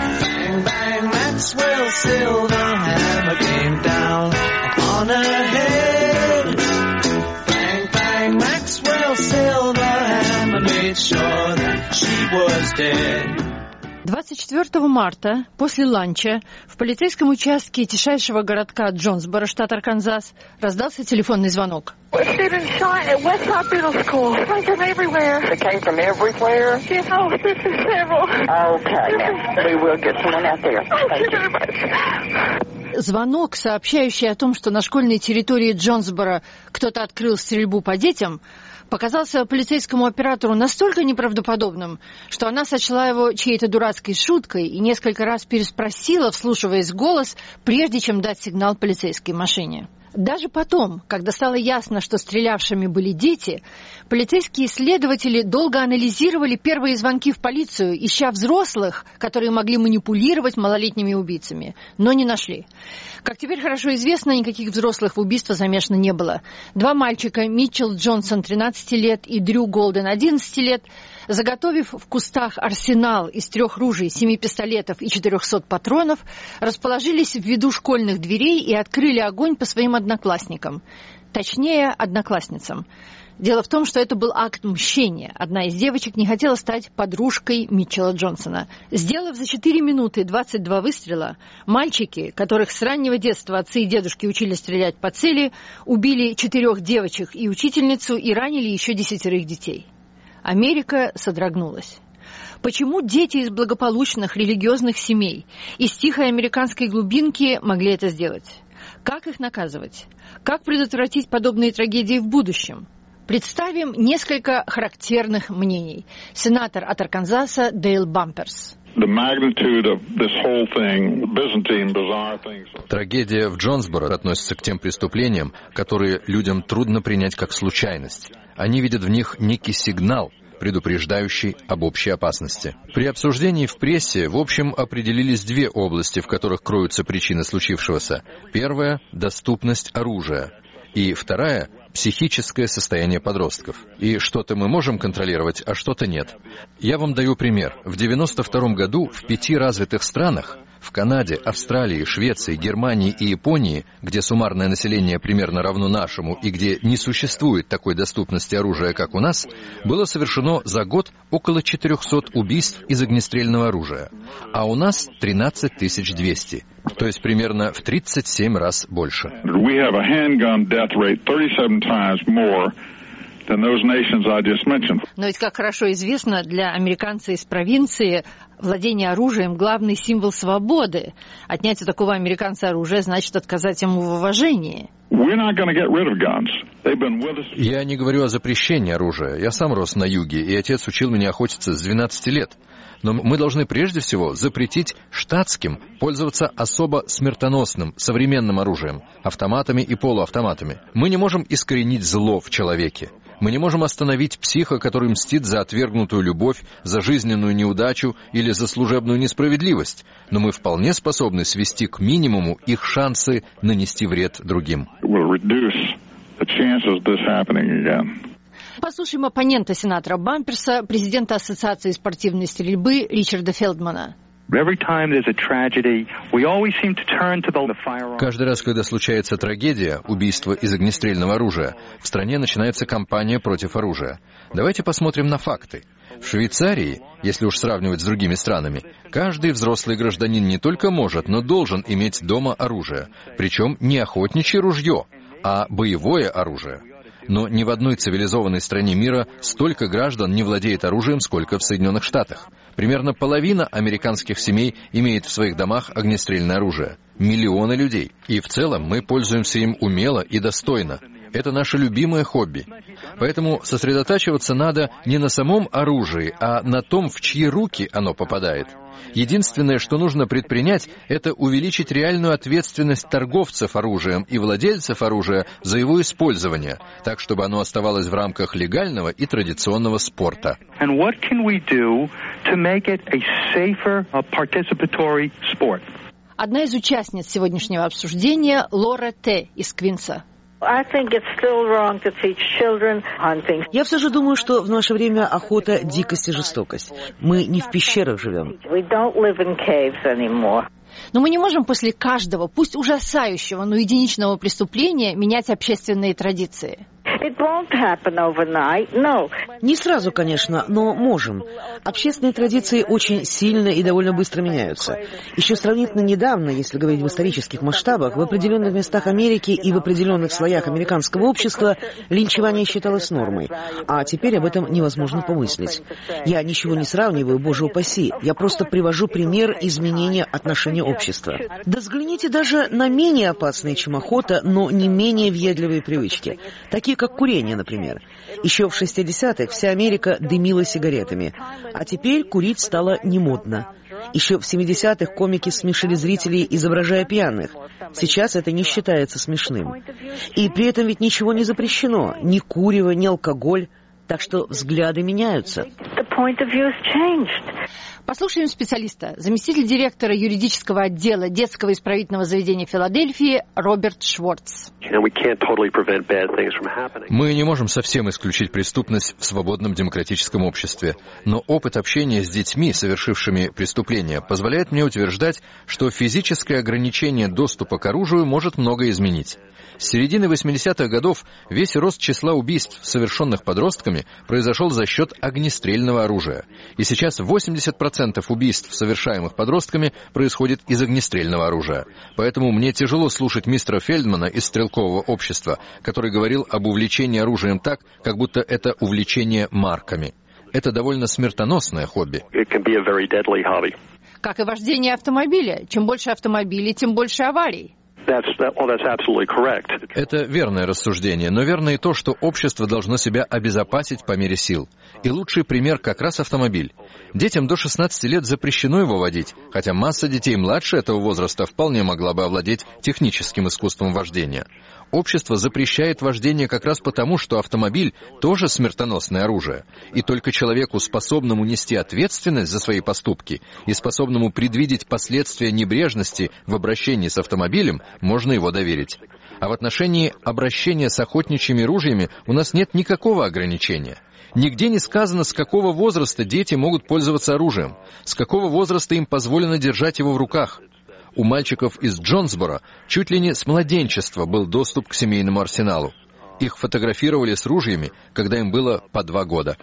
— 24 марта после ланча в полицейском участке тишайшего городка Джонсборо, штат Арканзас, раздался телефонный звонок. Звонок, сообщающий о том, что на школьной территории Джонсборо кто-то открыл стрельбу по детям, показался полицейскому оператору настолько неправдоподобным, что она сочла его чьей-то дурацкой шуткой и несколько раз переспросила, вслушиваясь в голос, прежде чем дать сигнал полицейской машине. Даже потом, когда стало ясно, что стрелявшими были дети, полицейские следователи долго анализировали первые звонки в полицию, ища взрослых, которые могли манипулировать малолетними убийцами, но не нашли. Как теперь хорошо известно, никаких взрослых в убийство замешано не было. Два мальчика, Митчелл Джонсон, 13 лет, и Дрю Голден, 11 лет, заготовив в кустах арсенал из 3 ружей, 7 пистолетов и 400 патронов, расположились в виду школьных дверей и открыли огонь по своим одноклассникам. Точнее, одноклассницам. Дело в том, что это был акт мщения. Одна из девочек не хотела стать подружкой Митчелла Джонсона. Сделав за 4 минуты 22 выстрела, мальчики, которых с раннего детства отцы и дедушки учили стрелять по цели, убили 4 девочек и учительницу и ранили еще 10 детей. Америка содрогнулась. Почему дети из благополучных религиозных семей, из тихой американской глубинки могли это сделать? Как их наказывать? Как предотвратить подобные трагедии в будущем? Представим несколько характерных мнений. Сенатор от Арканзаса Дейл Бамперс. Трагедия в Джонсборо относится к тем преступлениям, которые людям трудно принять как случайность. Они видят в них некий сигнал, предупреждающий об общей опасности. При обсуждении в прессе, в общем, определились 2 области, в которых кроются причины случившегося. Первая — доступность оружия. И вторая — психическое состояние подростков. И что-то мы можем контролировать, а что-то нет. Я вам даю пример. В 1992 году в 5 развитых странах, в Канаде, Австралии, Швеции, Германии и Японии, где суммарное население примерно равно нашему и где не существует такой доступности оружия, как у нас, было совершено за год около 400 убийств из огнестрельного оружия. А у нас 13 200. То есть примерно в 37 раз больше. Но ведь, как хорошо известно, для американца из провинции владение оружием – главный символ свободы. Отнять у такого американца оружие значит отказать ему в уважении. Я не говорю о запрещении оружия. Я сам рос на юге, и отец учил меня охотиться с 12 лет. Но мы должны прежде всего запретить штатским пользоваться особо смертоносным современным оружием, автоматами и полуавтоматами. Мы не можем искоренить зло в человеке. Мы не можем остановить психа, который мстит за отвергнутую любовь, за жизненную неудачу или за служебную несправедливость. Но мы вполне способны свести к минимуму их шансы нанести вред другим. Послушаем оппонента сенатора Бамперса, президента Ассоциации спортивной стрельбы Ричарда Фелдмана. Каждый раз, когда случается трагедия, убийство из огнестрельного оружия, в стране начинается кампания против оружия. Давайте посмотрим на факты. В Швейцарии, если уж сравнивать с другими странами, каждый взрослый гражданин не только может, но должен иметь дома оружие. Причем не охотничье ружье, а боевое оружие. Но ни в одной цивилизованной стране мира столько граждан не владеет оружием, сколько в Соединенных Штатах. Примерно половина американских семей имеет в своих домах огнестрельное оружие. Миллионы людей. И в целом мы пользуемся им умело и достойно. Это наше любимое хобби. Поэтому сосредотачиваться надо не на самом оружии, а на том, в чьи руки оно попадает. Единственное, что нужно предпринять, это увеличить реальную ответственность торговцев оружием и владельцев оружия за его использование, так, чтобы оно оставалось в рамках легального и традиционного спорта. Одна из участниц сегодняшнего обсуждения — Лора Т. из Квинса. Я все же думаю, что в наше время охота — дикость и жестокость. Мы не в пещерах живем. Но мы не можем после каждого, пусть ужасающего, но единичного преступления менять общественные традиции. Не сразу, конечно, но можем. Общественные традиции очень сильно и довольно быстро меняются. Еще сравнительно недавно, если говорить в исторических масштабах, в определенных местах Америки и в определенных слоях американского общества линчевание считалось нормой. А теперь об этом невозможно помыслить. Я ничего не сравниваю, боже упаси. Я просто привожу пример изменения отношения общества. Да взгляните даже на менее опасные, чем охота, но не менее въедливые привычки. Такие, как курение, например. Еще в 60-х вся Америка дымила сигаретами, а теперь курить стало не модно. Еще в 70-х комики смешили зрителей, изображая пьяных. Сейчас это не считается смешным. И при этом ведь ничего не запрещено, ни курево, ни алкоголь. Так что взгляды меняются. Послушаем специалиста, заместитель директора юридического отдела детского исправительного заведения Филадельфии Роберт Шварц. Мы не можем совсем исключить преступность в свободном демократическом обществе, но опыт общения с детьми, совершившими преступления, позволяет мне утверждать, что физическое ограничение доступа к оружию может многое изменить. С середины 80-х годов весь рост числа убийств, совершенных подростками, произошел за счет огнестрельного оружия. И сейчас 80% убийств, совершаемых подростками, происходит из огнестрельного оружия. Поэтому мне тяжело слушать мистера Фельдмана из стрелкового общества, который говорил об увлечении оружием так, как будто это увлечение марками. Это довольно смертоносное хобби. Как и вождение автомобиля. Чем больше автомобилей, тем больше аварий. Это верное рассуждение, но верно и то, что общество должно себя обезопасить по мере сил. И лучший пример как раз автомобиль. Детям до 16 лет запрещено его водить, хотя масса детей младше этого возраста вполне могла бы овладеть техническим искусством вождения. Общество запрещает вождение как раз потому, что автомобиль тоже смертоносное оружие. И только человеку, способному нести ответственность за свои поступки и способному предвидеть последствия небрежности в обращении с автомобилем, можно его доверить. А в отношении обращения с охотничьими ружьями у нас нет никакого ограничения. Нигде не сказано, с какого возраста дети могут пользоваться оружием, с какого возраста им позволено держать его в руках. У мальчиков из Джонсборо чуть ли не с младенчества был доступ к семейному арсеналу. Их фотографировали с ружьями, когда им было по 2 года.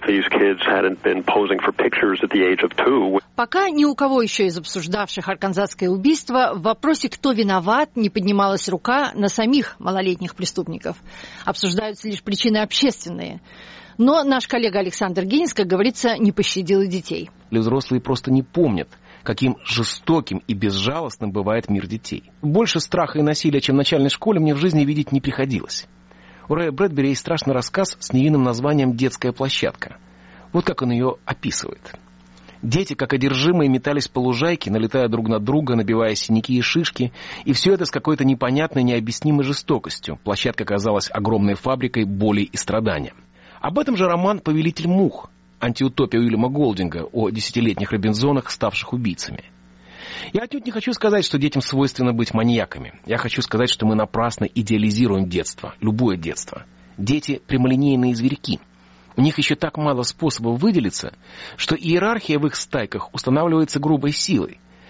Пока ни у кого еще из обсуждавших арканзасское убийство в вопросе, кто виноват, не поднималась рука на самих малолетних преступников. Обсуждаются лишь причины общественные. Но наш коллега Александр Гинис, как говорится, не пощадил и детей. Взрослые просто не помнят, каким жестоким и безжалостным бывает мир детей. Больше страха и насилия, чем в начальной школе, мне в жизни видеть не приходилось. У Рэя Брэдбери есть страшный рассказ с невинным названием «Детская площадка». Вот как он ее описывает. Дети, как одержимые, метались по лужайке, налетая друг на друга, набивая синяки и шишки, и все это с какой-то непонятной, необъяснимой жестокостью. Площадка казалась огромной фабрикой боли и страдания. Об этом же роман «Повелитель мух», антиутопия Уильяма Голдинга о 10-летних Робинзонах, ставших убийцами. Я отнюдь не хочу сказать, что детям свойственно быть маньяками. Я хочу сказать, что мы напрасно идеализируем детство, любое детство. Дети – прямолинейные зверьки. У них еще так мало способов выделиться, что иерархия в их стайках устанавливается грубой силой.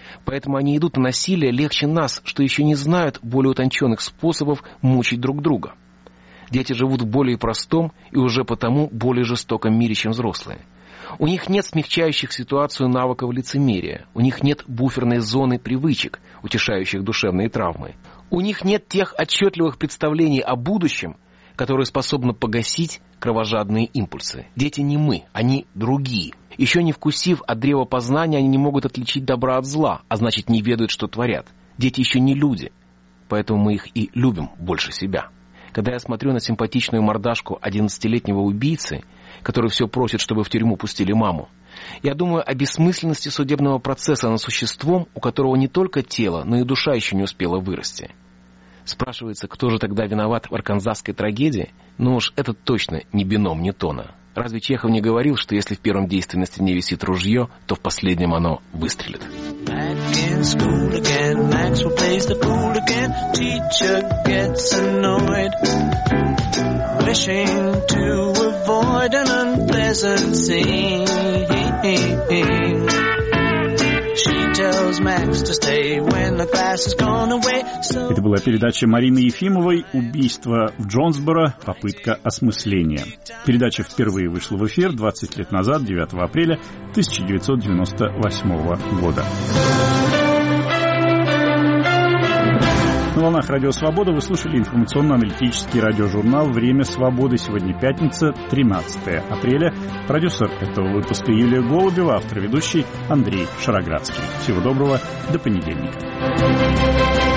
Поэтому они идут на насилие легче нас, что еще не знают более утонченных способов мучить друг друга. Дети живут в более простом и уже потому более жестоком мире, чем взрослые. У них нет смягчающих ситуацию навыков лицемерия. У них нет буферной зоны привычек, утешающих душевные травмы. У них нет тех отчетливых представлений о будущем, которые способны погасить кровожадные импульсы. Дети не мы, они другие. Еще не вкусив от древа познания, они не могут отличить добра от зла, а значит не ведают, что творят. Дети еще не люди, поэтому мы их и любим больше себя. Когда я смотрю на симпатичную мордашку 11-летнего убийцы, который все просит, чтобы в тюрьму пустили маму, я думаю о бессмысленности судебного процесса над существом, у которого не только тело, но и душа еще не успела вырасти. Спрашивается, кто же тогда виноват в арканзасской трагедии? Ну уж это точно не бином Ньютона. Разве Чехов не говорил, что если в первом действии на стене висит ружье, то в последнем оно выстрелит? Это была передача Марины Ефимовой «Убийство в Джонсборо. Попытка осмысления». Передача впервые вышла в эфир 20 лет назад, 9 апреля 1998 года. На волнах Радио Свобода вы слушали информационно-аналитический радиожурнал «Время свободы». Сегодня пятница, 13 апреля. Продюсер этого выпуска Юлия Голубева, автор-ведущий Андрей Шароградский. Всего доброго, до понедельника.